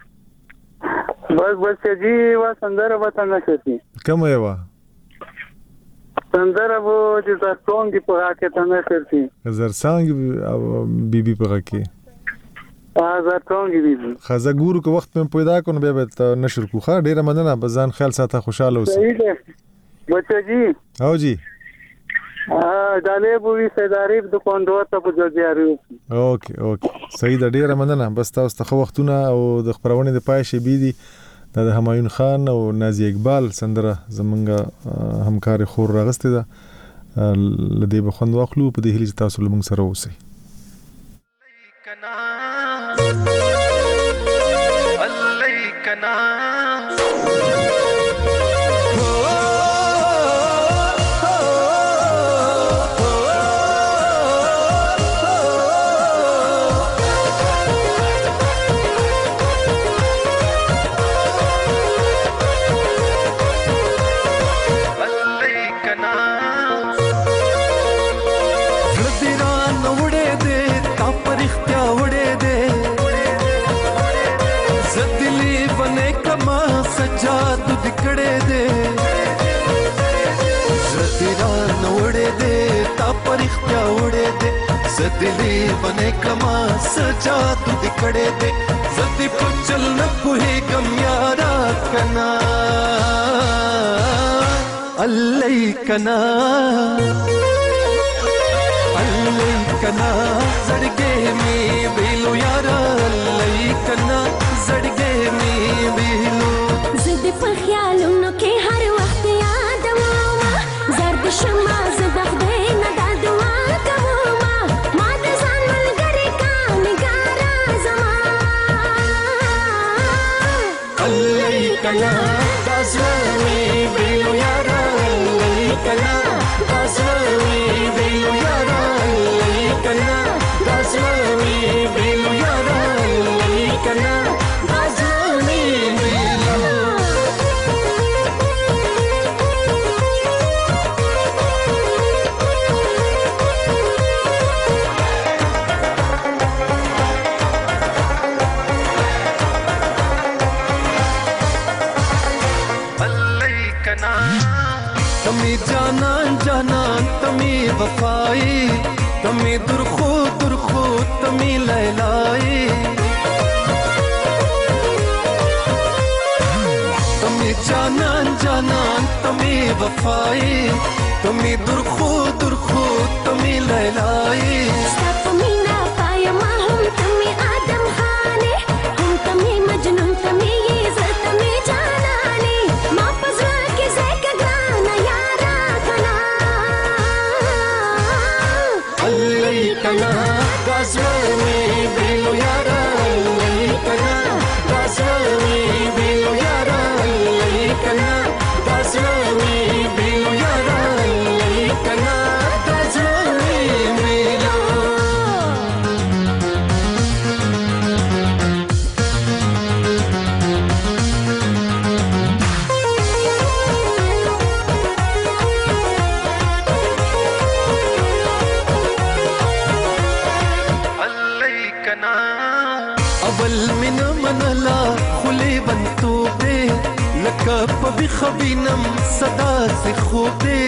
بس بچی جی وا سندره وته نشتی کوم یې وا سندره وو چې تاسو څنګه په راکې ته نشتی زر څنګه بي بي په راکې زر څنګه بي بي خزه ګورو کو وخت مې پیدا کونه بیا به نشر کو ښه ډیره مننه بزان خیال ساته خوشاله اوسه صحیح ده بچی جی او جی ا دالې بوې سیدارې د کوندو ته په ځاریو اوکې اوکې صحیح ده ډیره مننه بس تاسو ته وختونه او د خبرونه د پای شي بي دي د همایون خان او نازي اقبال سندره زمونږ همکار خور راغسته ده لدی بخوند واخلو په دې هلي تاسو له موږ سره اوسئ दिली बने कमा सजा तू दिखड़े दे जदी पुचल न पुहे गम यारा कना अल्लाई कना अल्लाई कना जड़गे में बेलो यारा अल्लाई कना जड़गे में बेलो जदी पर ख्यालों न के हर वक्त याद आवा जर्द शमा जदख दे न दादुआ कवा کنا داسمي بیلو یارا للی کنا داسمي بیلو یارا للی کنا داسمي بیلو یارا للی کنا داسمي بیلو तमी जानान जानान तमी वफाई तमी दुरखो दुरखो तमी लैलाई तमी जानान जानान तमी वफाई तमी दुरखो दुरखो तमी लैलाई मीना पाया माहम तमी आदम खाने हम तमी मजनून तमी ये तमी जानाने माँ पजरा के ज़ैक गाना यारा कना अल्लाई कना दासवानी बिलो यारा अल्लाई कना दासवानी बिलो यारा अल्लाई कना दासवानी बिलो यारा अल्लाई कना दासवानी बिलो अवल من منلا خلی بنتو بے لکا پبی خبینم صدا سے خوبے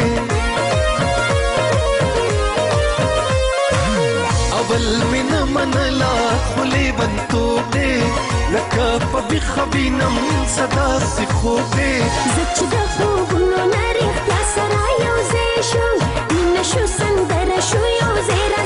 अवल من منلا خلی بنتو بے لکا پبی خبینم صدا سے خوبے زچ د خوبونو نریخ یا سرا یو زې شو مینه شو سندره شو یو زیرا